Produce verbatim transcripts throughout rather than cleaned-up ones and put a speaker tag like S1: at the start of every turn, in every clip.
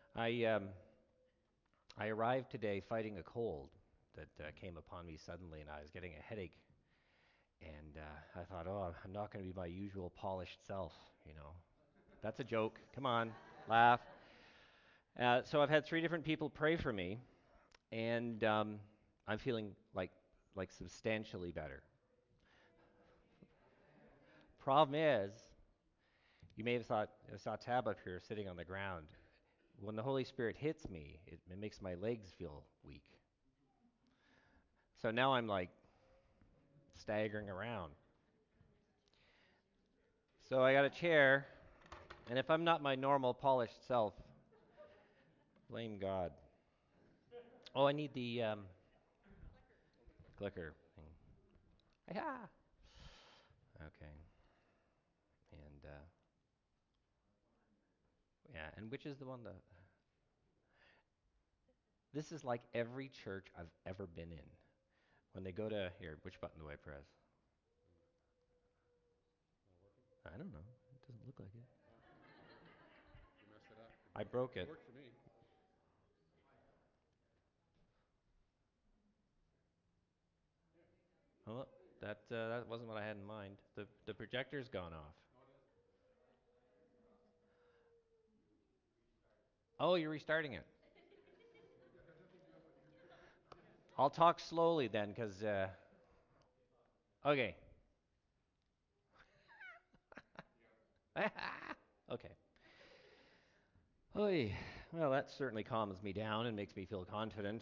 S1: I um, I arrived today fighting a cold that uh, came upon me suddenly, and I was getting a headache. And uh, I thought, oh, I'm not going to be my usual polished self, you know. That's a joke. Come on, laugh. Uh, so I've had three different people pray for me, and um, I'm feeling like like substantially better. Problem is, you may have thought I saw Tab up here sitting on the ground. When the Holy Spirit hits me, it, it makes my legs feel weak. So now I'm like staggering around. So I got a chair, and if I'm not my normal polished self, blame God. Oh, I need the um, clicker thing. Yeah. Okay. And uh, yeah, and which is the one that this is like every church I've ever been in. When they go to here, which button do I press? I don't know. It doesn't look like it.
S2: You messed it up.
S1: I broke
S2: It
S1: it.
S2: worked for me.
S1: Oh, that uh, that wasn't what I had in mind. The the projector's gone off. Oh, you're restarting it. I'll talk slowly then, because uh, okay. Okay. Oy. Well, that certainly calms me down and makes me feel confident.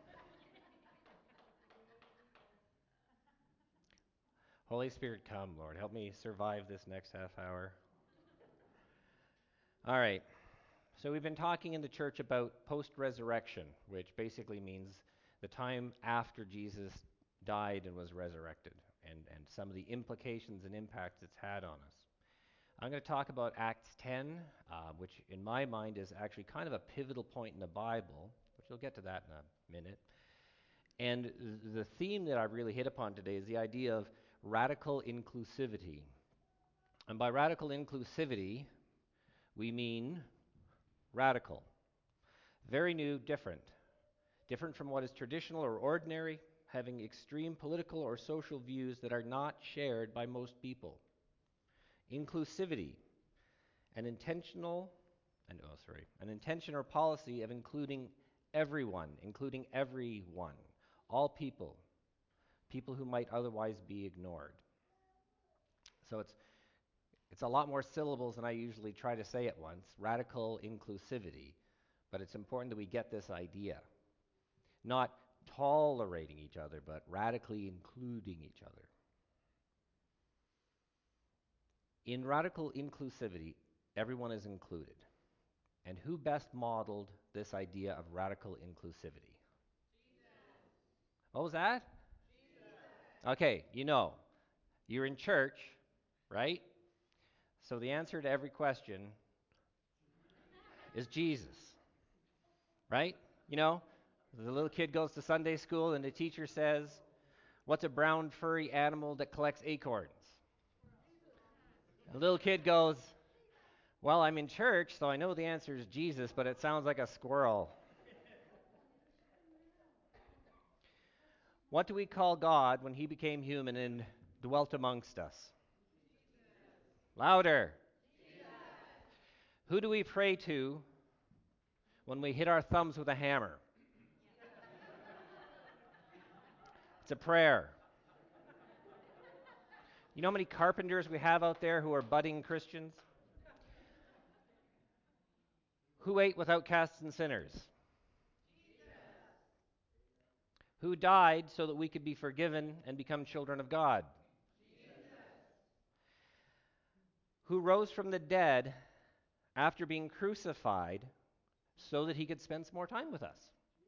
S1: Holy Spirit, come, Lord. Help me survive this next half hour. All right. So we've been talking in the church about post-resurrection, which basically means the time after Jesus died and was resurrected, and, and some of the implications and impacts it's had on us. I'm going to talk about Acts ten, uh, which in my mind is actually kind of a pivotal point in the Bible, which we'll get to that in a minute. And the theme that I've really hit upon today is the idea of radical inclusivity. And by radical inclusivity, we mean radical, very new, different, different from what is traditional or ordinary, having extreme political or social views that are not shared by most people. Inclusivity, an intentional, and oh, sorry, an intention or policy of including everyone, including everyone, all people, people who might otherwise be ignored. So it's it's a lot more syllables than I usually try to say at once. Radical inclusivity, but it's important that we get this idea. Not tolerating each other, but radically including each other. In radical inclusivity, everyone is included. And who best modeled this idea of radical inclusivity? What was that? Okay, you know, you're in church, right? So the answer to every question is Jesus, right? You know, the little kid goes to Sunday school and the teacher says, "What's a brown furry animal that collects acorns?" The little kid goes, "Well, I'm in church, so I know the answer is Jesus, but it sounds like a squirrel." What do we call God when he became human and dwelt amongst us? Louder. Who do we pray to when we hit our thumbs with a hammer? It's a prayer. You know how many carpenters we have out there who are budding Christians? Who ate with outcasts and sinners? Who died so that we could be forgiven and become children of God? Who rose from the dead after being crucified so that he could spend some more time with us?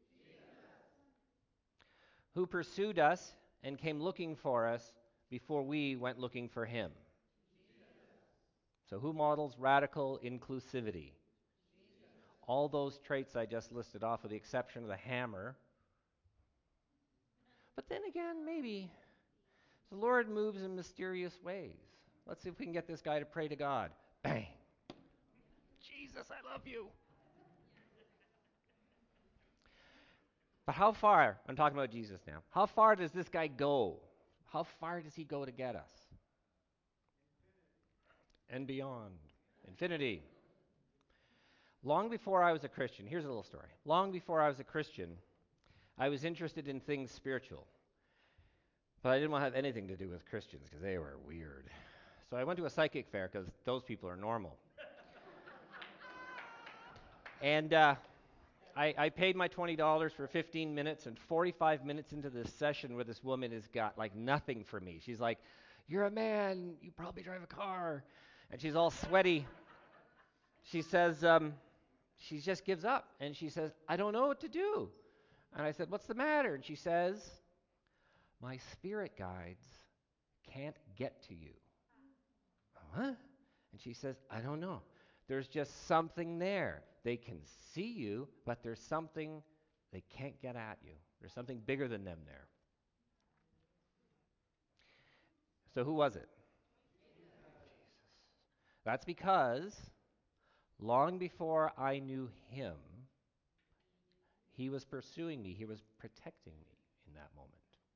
S1: Who pursued us and came looking for us before we went looking for him? So, who models radical inclusivity? All those traits I just listed off, with the exception of the hammer. But then again, maybe the Lord moves in mysterious ways. Let's see if we can get this guy to pray to God. Bang. Jesus, I love you. But how far, I'm talking about Jesus now, how far does this guy go? How far does he go to get us? And beyond. Infinity. Long before I was a Christian, here's a little story. Long before I was a Christian, I was interested in things spiritual. But I didn't want to have anything to do with Christians because they were weird. So I went to a psychic fair because those people are normal. And uh, I, I paid my twenty dollars for fifteen minutes, and forty-five minutes into this session where this woman has got like nothing for me. She's like, "You're a man, you probably drive a car." And she's all sweaty. She says, um, she just gives up. And she says, "I don't know what to do." And I said, "What's the matter?" And she says, "My spirit guides can't get to you." Huh? And she says, "I don't know. There's just something there. They can see you, but there's something they can't get at you. There's something bigger than them there." So who was it? Jesus. That's because long before I knew him, he was pursuing me. He was protecting me in that moment.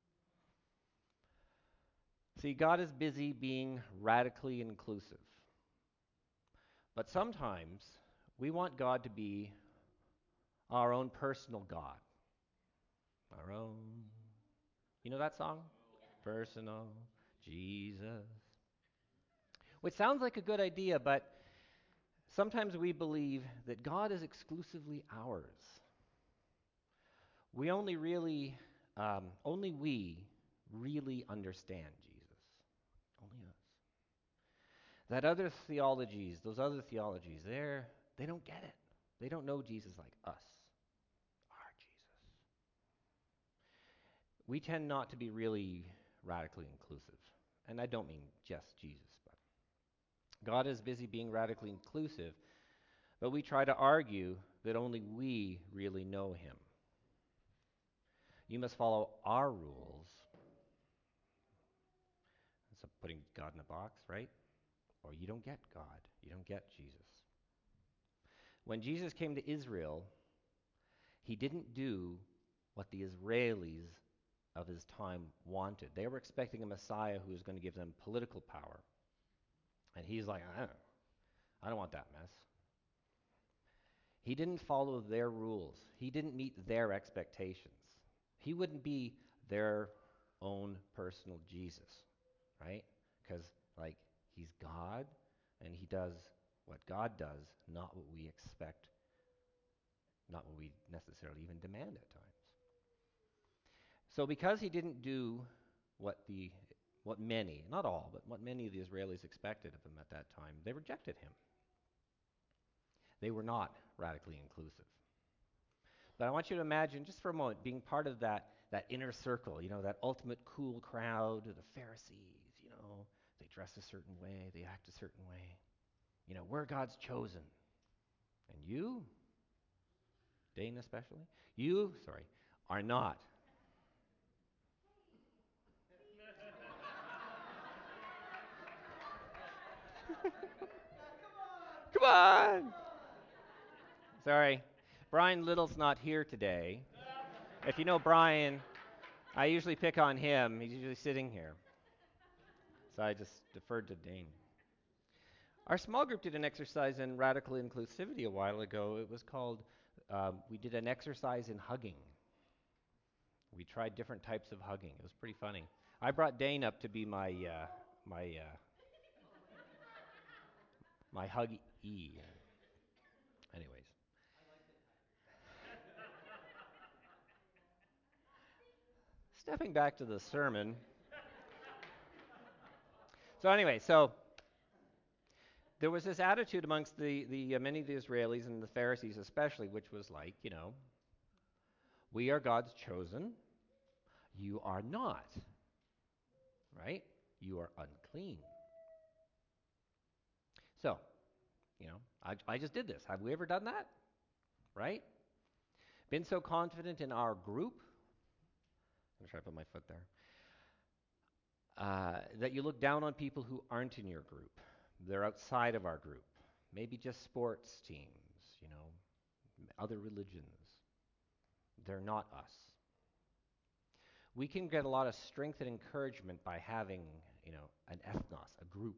S1: See, God is busy being radically inclusive. But sometimes we want God to be our own personal God. Our own. You know that song? Personal Jesus. Which sounds like a good idea, but sometimes we believe that God is exclusively ours. We only really, um, only we really understand Jesus. Only us. That other theologies, those other theologies, they're, they don't get it. They don't know Jesus like us, our Jesus. We tend not to be really radically inclusive. And I don't mean just Jesus, but God is busy being radically inclusive, but we try to argue that only we really know him. You must follow our rules. So putting God in a box, right? Or you don't get God. You don't get Jesus. When Jesus came to Israel, he didn't do what the Israelis of his time wanted. They were expecting a Messiah who was going to give them political power. And he's like, I don't, I don't want that mess. He didn't follow their rules. He didn't meet their expectations. He wouldn't be their own personal Jesus, right? Because, like, he's God, and he does what God does, not what we expect, not what we necessarily even demand at times. So because he didn't do what the what many, not all, but what many of the Israelis expected of him at that time, they rejected him. They were not radically inclusive. But I want you to imagine, just for a moment, being part of that, that inner circle, you know, that ultimate cool crowd, the Pharisees, you know, they dress a certain way, they act a certain way. You know, we're God's chosen. And you, Dane especially, you, sorry, are not. Come on! Sorry. Brian Little's not here today. If you know Brian, I usually pick on him. He's usually sitting here. So I just deferred to Dane. Our small group did an exercise in radical inclusivity a while ago. It was called, um, we did an exercise in hugging. We tried different types of hugging. It was pretty funny. I brought Dane up to be my, uh, my, uh, my hug E. Anyways. Stepping back to the sermon. So anyway, so there was this attitude amongst the, the uh, many of the Israelis and the Pharisees especially, which was like, you know, we are God's chosen. You are not. Right? You are unclean. So, you know, I, I just did this. Have we ever done that? Right? Been so confident in our group. I'm going to try to put my foot there. Uh, that you look down on people who aren't in your group. They're outside of our group. Maybe just sports teams, you know, other religions. They're not us. We can get a lot of strength and encouragement by having, you know, an ethnos, a group.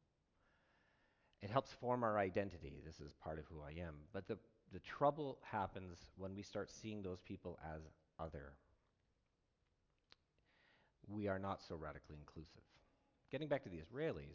S1: It helps form our identity. This is part of who I am. But the, the trouble happens when we start seeing those people as other. We are not so radically inclusive. Getting back to the Israelis,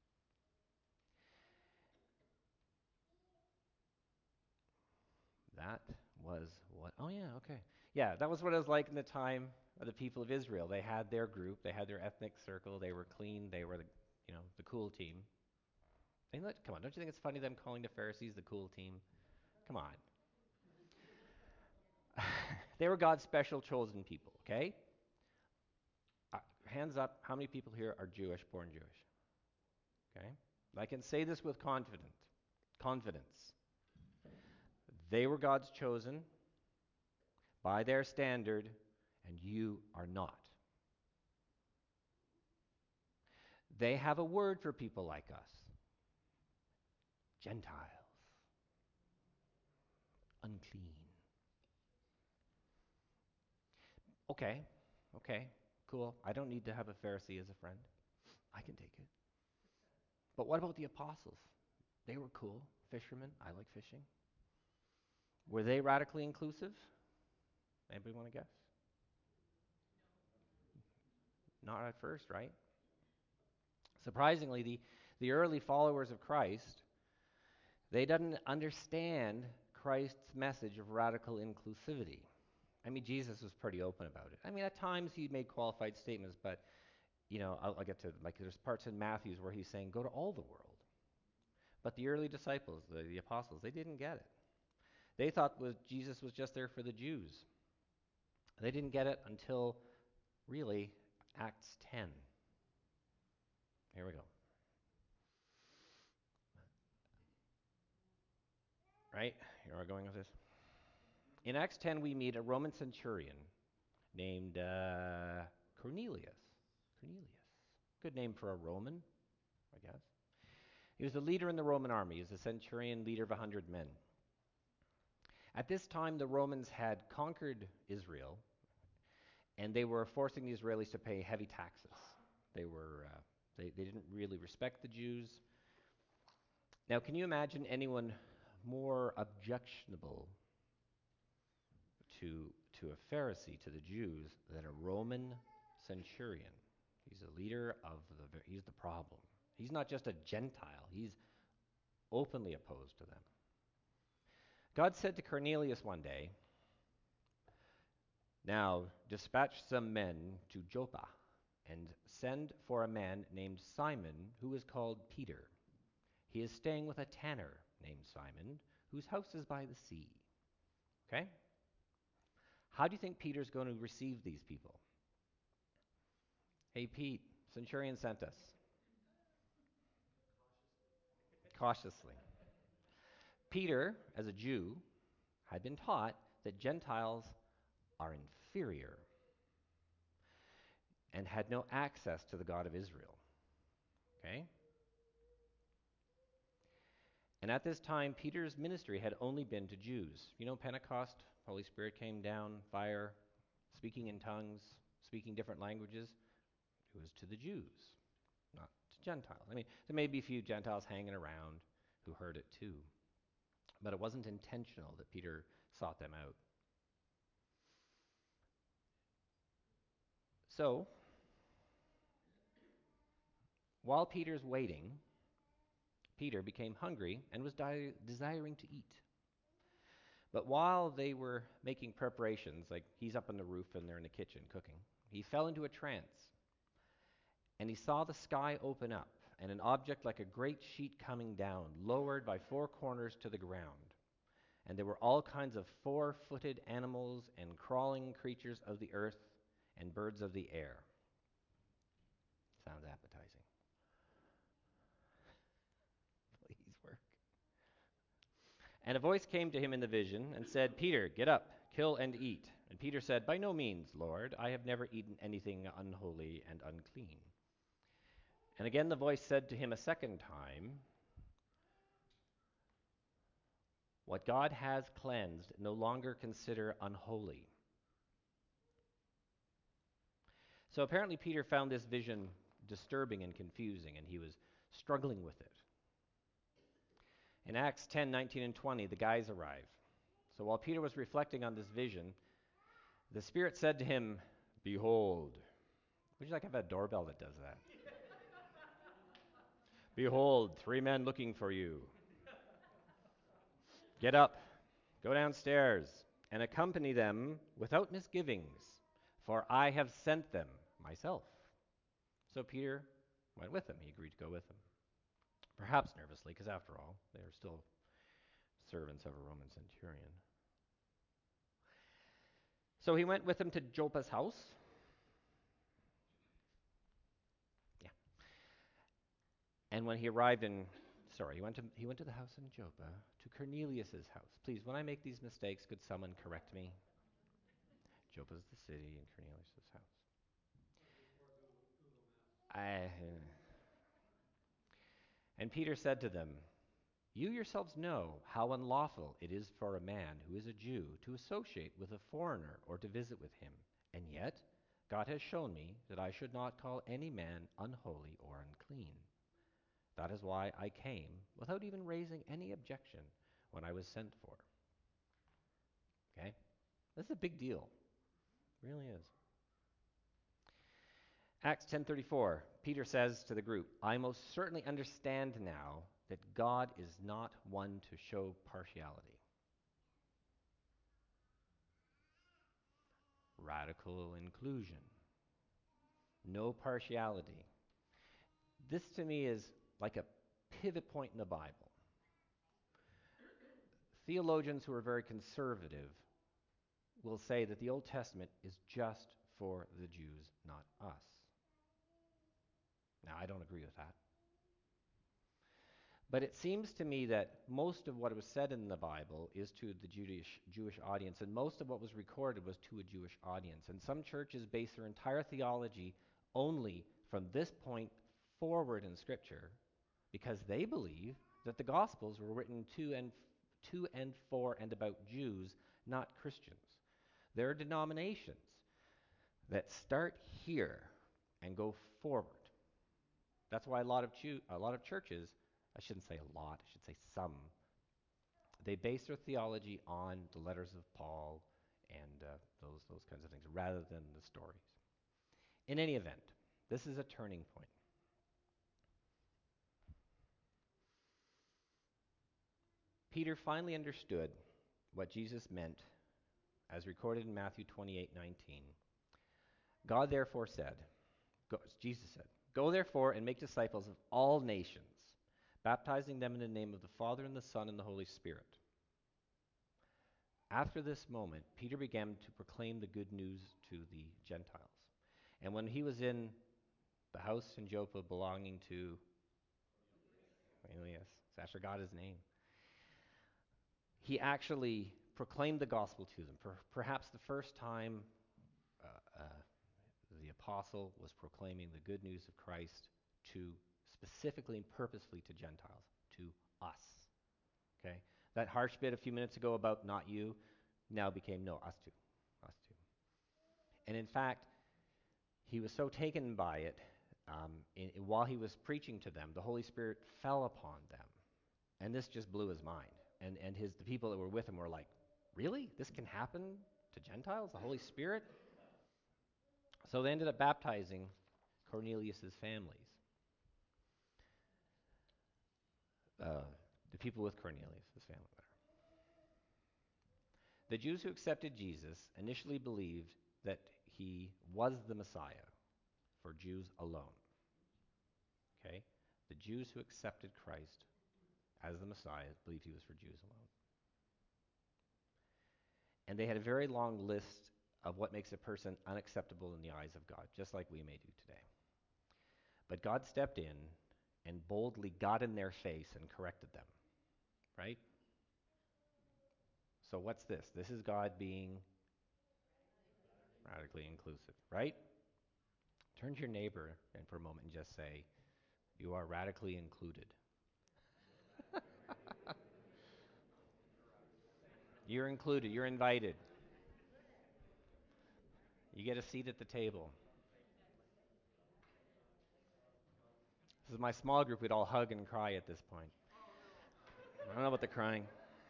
S1: that was what, oh yeah, okay. Yeah, that was what it was like in the time of the people of Israel. They had their group, they had their ethnic circle, they were clean, they were the, you know, the cool team. And let, come on, don't you think it's funny them calling the Pharisees the cool team? Come on. They were God's special chosen people, okay? Uh, hands up, how many people here are Jewish, born Jewish? Okay? I can say this with confident, confidence. They were God's chosen by their standard, and you are not. They have a word for people like us. Gentiles. Unclean. Okay, okay, cool. I don't need to have a Pharisee as a friend. I can take it. But what about the apostles? They were cool. Fishermen. I like fishing. Were they radically inclusive? Anybody want to guess? Not at first, right? Surprisingly, the, the early followers of Christ, they didn't understand Christ's message of radical inclusivity. I mean, Jesus was pretty open about it. I mean, at times he made qualified statements, but, you know, I'll, I'll get to, like, there's parts in Matthew's where he's saying, go to all the world. But the early disciples, the, the apostles, they didn't get it. They thought was Jesus was just there for the Jews. They didn't get it until, really, Acts ten. Here we go. Right? Here we're going with this. In Acts ten, we meet a Roman centurion named uh, Cornelius. Cornelius. Good name for a Roman, I guess. He was a leader in the Roman army. He was a centurion, leader of a hundred men. At this time, the Romans had conquered Israel, and they were forcing the Israelis to pay heavy taxes. They were uh, they, they didn't really respect the Jews. Now, can you imagine anyone more objectionable to to a Pharisee, to the Jews, than a Roman centurion? He's a leader of the. He's the problem. He's not just a Gentile. He's openly opposed to them. God said to Cornelius one day, "Now dispatch some men to Joppa, and send for a man named Simon, who is called Peter. He is staying with a tanner named Simon, whose house is by the sea." Okay? How do you think Peter's going to receive these people? Hey, Pete, centurion sent us. Cautiously. Peter, as a Jew, had been taught that Gentiles are inferior and had no access to the God of Israel. Okay? And at this time, Peter's ministry had only been to Jews. You know, Pentecost, Holy Spirit came down, fire, speaking in tongues, speaking different languages. It was to the Jews, not to Gentiles. I mean, there may be a few Gentiles hanging around who heard it too. But it wasn't intentional that Peter sought them out. So, while Peter's waiting, Peter became hungry and was di- desiring to eat. But while they were making preparations, like he's up on the roof and they're in the kitchen cooking, he fell into a trance. And he saw the sky open up, and an object like a great sheet coming down, lowered by four corners to the ground. And there were all kinds of four-footed animals and crawling creatures of the earth and birds of the air. Sounds appetizing. Please work. And a voice came to him in the vision and said, "Peter, get up, kill and eat." And Peter said, "By no means, Lord. I have never eaten anything unholy and unclean." And again the voice said to him a second time, What God has cleansed, no longer consider unholy. So apparently Peter found this vision disturbing and confusing, and he was struggling with it. In Acts ten, nineteen, and twenty, the guys arrive. So while Peter was reflecting on this vision, the Spirit said to him, "Behold." Would you like to have a doorbell that does that? "Behold, three men looking for you. Get up, go downstairs, and accompany them without misgivings, for I have sent them myself." So Peter went with them. He agreed to go with them. Perhaps nervously, because after all, they are still servants of a Roman centurion. So he went with them to Joppa's house. Yeah. And when he arrived in, sorry, he went to he went to the house in Joppa, to Cornelius's house. Please, when I make these mistakes, could someone correct me? Joppa's the city, and Cornelius's house. I, and Peter said to them, "You yourselves know how unlawful it is for a man who is a Jew to associate with a foreigner or to visit with him. And yet, God has shown me that I should not call any man unholy or unclean. That is why I came without even raising any objection when I was sent for." Okay? This is a big deal. It really is. Acts ten thirty-four, Peter says to the group, "I most certainly understand now that God is not one to show partiality." Radical inclusion. No partiality. This to me is like a pivot point in the Bible. Theologians who are very conservative will say that the Old Testament is just for the Jews, not us. Now, I don't agree with that. But it seems to me that most of what was said in the Bible is to the Jewish, Jewish audience, and most of what was recorded was to a Jewish audience. And some churches base their entire theology only from this point forward in Scripture because they believe that the Gospels were written to and, to and for and about Jews, not Christians. There are denominations that start here and go forward. That's why a lot of Jew, a lot of churches, I shouldn't say a lot, I should say some, they base their theology on the letters of Paul and uh, those those kinds of things rather than the stories. In any event, this is a turning point. Peter finally understood what Jesus meant as recorded in Matthew twenty-eight nineteen. God therefore said, go, Jesus said, "Go therefore and make disciples of all nations, baptizing them in the name of the Father and the Son and the Holy Spirit." After this moment, Peter began to proclaim the good news to the Gentiles. And when he was in the house in Joppa belonging to Cornelius, Sasha got his name, he actually proclaimed the gospel to them. For perhaps the first time, uh, uh, the apostle was proclaiming the good news of Christ to specifically and purposefully to Gentiles, to us. Okay? That harsh bit a few minutes ago about not you now became no, us too. Us too. And in fact, he was so taken by it, um, in, in, while he was preaching to them, the Holy Spirit fell upon them. And this just blew his mind. And, and his, the people that were with him were like, "Really? This can happen to Gentiles, the Holy Spirit?" So they ended up baptizing Cornelius' families. Uh, the people with Cornelius' family there. The Jews who accepted Jesus initially believed that he was the Messiah for Jews alone. Okay? The Jews who accepted Christ as the Messiah believed he was for Jews alone. And they had a very long list of what makes a person unacceptable in the eyes of God, just like we may do today. But God stepped in and boldly got in their face and corrected them. Right? So what's this? This is God being radically inclusive, right? Turn to your neighbor and for a moment and just say, "You are radically included." You're included. You're invited. You get a seat at the table. This is my small group. We'd all hug and cry at this point. I don't know about the crying.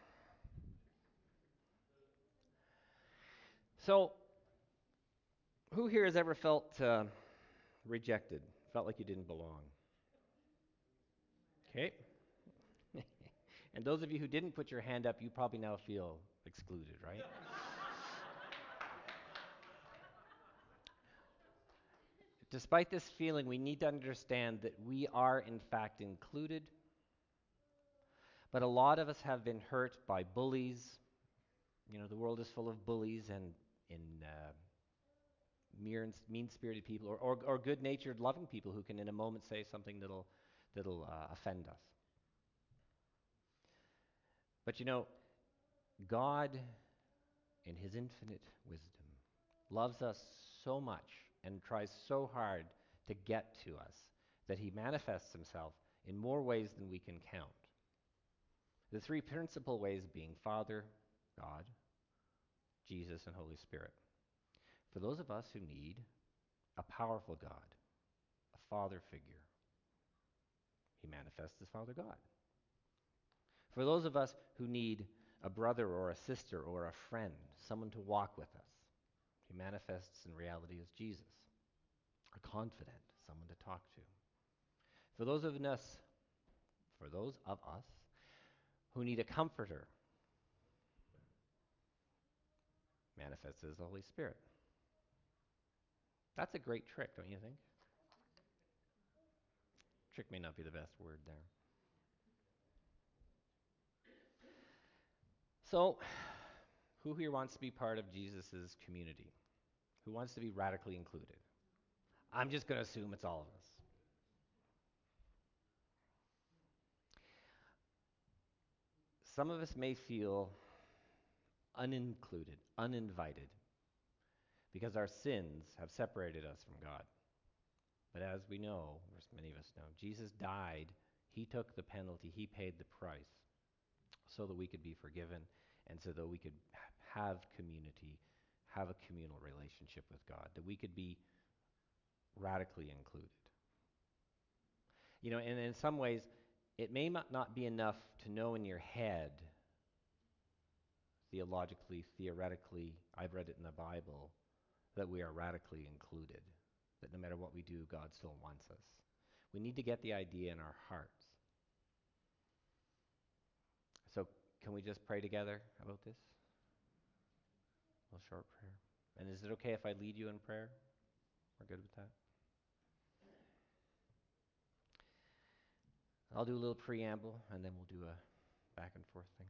S1: So, who here has ever felt uh, rejected? Felt like you didn't belong? Okay. And those of you who didn't put your hand up, you probably now feel excluded, right? Despite this feeling, we need to understand that we are, in fact, included. But a lot of us have been hurt by bullies. You know, the world is full of bullies and in uh, mean-spirited people, or, or, or good-natured, loving people who can, in a moment, say something that'll that'll uh, offend us. But you know, God, in His infinite wisdom, loves us so much and tries so hard to get to us that He manifests Himself in more ways than we can count. The three principal ways being Father, God, Jesus, and Holy Spirit. For those of us who need a powerful God, a Father figure, He manifests as Father God. For those of us who need a brother or a sister or a friend, someone to walk with us, He manifests in reality as Jesus, a confidant, someone to talk to. For those of us, for those of us who need a comforter, manifests as the Holy Spirit. That's a great trick, don't you think? Trick may not be the best word there. So, who here wants to be part of Jesus' community? Who wants to be radically included? I'm just going to assume it's all of us. Some of us may feel unincluded, uninvited, because our sins have separated us from God. But as we know, or as many of us know, Jesus died. He took the penalty. He paid the price so that we could be forgiven and so that we could have community, have a communal relationship with God, that we could be radically included. You know, and in some ways, it may not be enough to know in your head, theologically, theoretically, I've read it in the Bible, that we are radically included, that no matter what we do, God still wants us. We need to get the idea in our hearts. So, can we just pray together about this? A little short prayer. And is it okay if I lead you in prayer? We're good with that? I'll do a little preamble, and then we'll do a back and forth thing.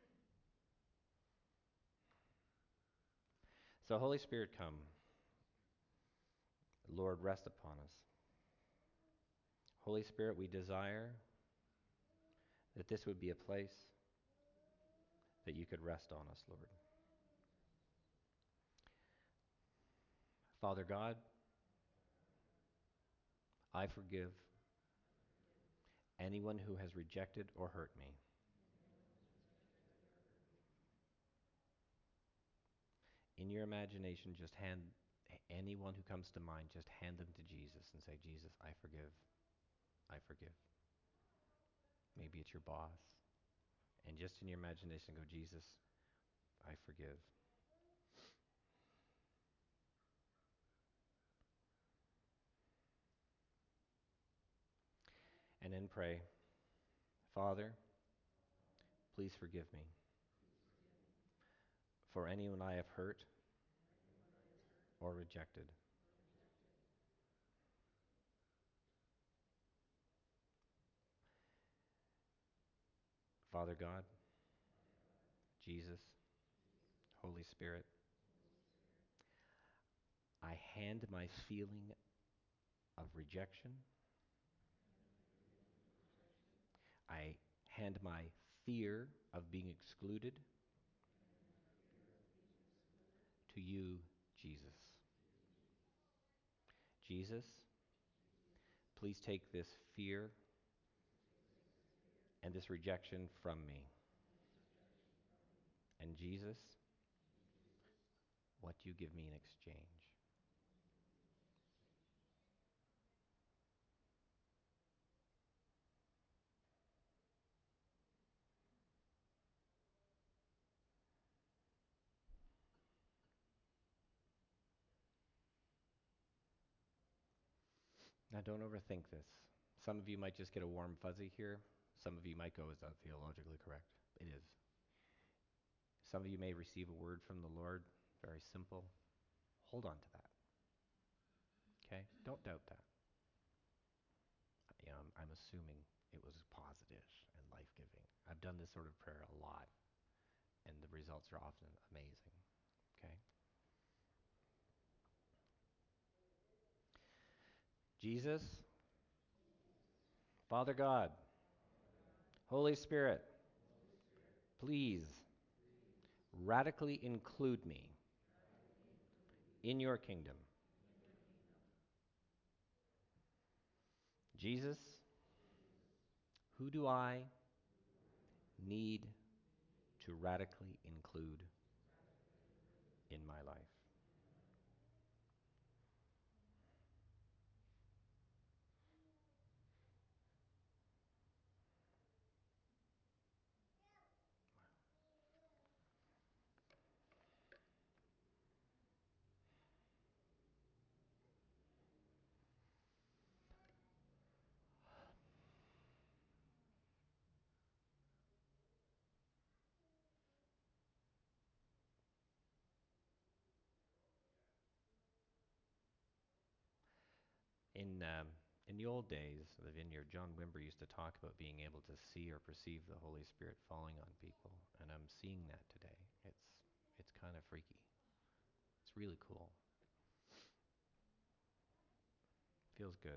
S1: So, Holy Spirit, come. Lord, rest upon us. Holy Spirit, we desire that this would be a place that you could rest on us, Lord. Father God, I forgive anyone who has rejected or hurt me. In your imagination, just hand anyone who comes to mind, just hand them to Jesus and say, Jesus, I forgive. I forgive. Maybe it's your boss. And just in your imagination, go, Jesus, I forgive. And then pray, Father, please forgive me for anyone I have hurt or rejected. Father God, Jesus, Holy Spirit, I hand my feeling of rejection. I hand my fear of being excluded to you, Jesus. Jesus, please take this fear and this rejection from me. And Jesus, what do you give me in exchange? Now, don't overthink this. Some of you might just get a warm fuzzy here. Some of you might go, is that theologically correct? It is. Some of you may receive a word from the Lord, very simple. Hold on to that. Okay? Don't doubt that. You know, I'm, I'm assuming it was positive and life-giving. I've done this sort of prayer a lot, and the results are often amazing. Okay? Jesus, Father God, Holy Spirit, please radically include me in your kingdom. Jesus, who do I need to radically include in my life? In um, in the old days of the vineyard, John Wimber used to talk about being able to see or perceive the Holy Spirit falling on people, and I'm seeing that today. It's it's kind of freaky. It's really cool. Feels good.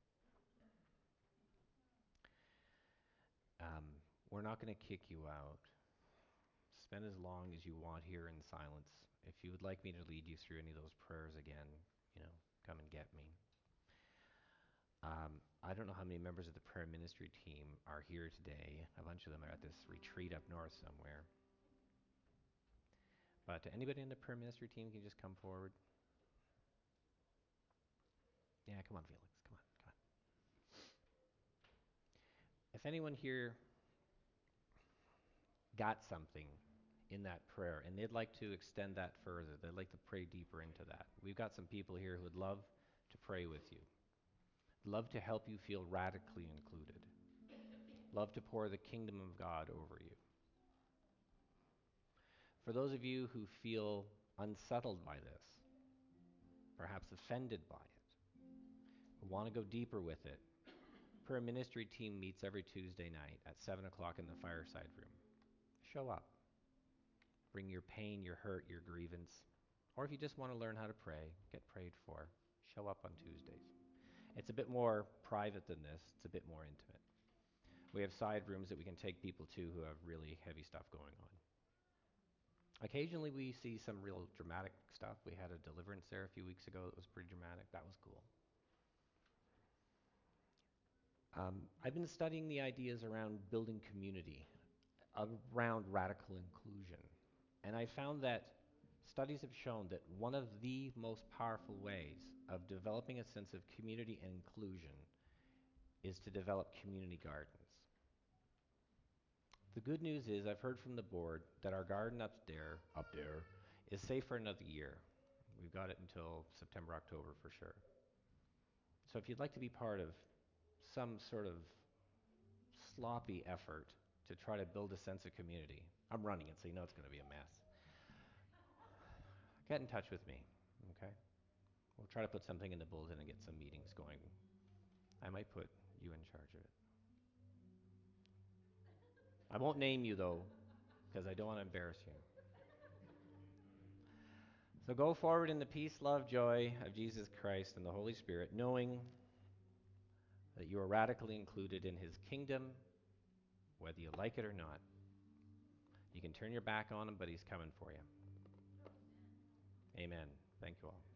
S1: Um, we're not going to kick you out. Spend as long as you want here in silence. If you would like me to lead you through any of those prayers again, you know, come and get me. Um, I don't know how many members of the prayer ministry team are here today. A bunch of them are at this retreat up north somewhere. But anybody in the prayer ministry team can just come forward. Yeah, come on, Felix. Come on, come on. If anyone here got something in that prayer and they'd like to extend that further, they'd like to pray deeper into that, we've got some people here who would love to pray with you, love to help you feel radically included, love to pour the kingdom of God over you. For those of you who feel unsettled by this, perhaps offended by it, who want to go deeper with it, prayer ministry team meets every Tuesday night at seven o'clock in the fireside room. Show up. Bring your pain, your hurt, your grievance. Or if you just want to learn how to pray, get prayed for, show up on Tuesdays. It's a bit more private than this. It's a bit more intimate. We have side rooms that we can take people to who have really heavy stuff going on. Occasionally we see some real dramatic stuff. We had a deliverance there a few weeks ago that was pretty dramatic. That was cool. Um, I've been studying the ideas around building community, around radical inclusion. And I found that studies have shown that one of the most powerful ways of developing a sense of community and inclusion is to develop community gardens. The good news is I've heard from the board that our garden up there, up there is safe for another year. We've got it until September, October for sure. So if you'd like to be part of some sort of sloppy effort to try to build a sense of community, I'm running it so you know it's going to be a mess. Get in touch with me, okay? We'll try to put something in the bulletin and get some meetings going. I might put you in charge of it. I won't name you though, because I don't want to embarrass you. So go forward in the peace, love, joy of Jesus Christ and the Holy Spirit, knowing that you are radically included in his kingdom, whether you like it or not. You can turn your back on him, but he's coming for you. Amen. Thank you all.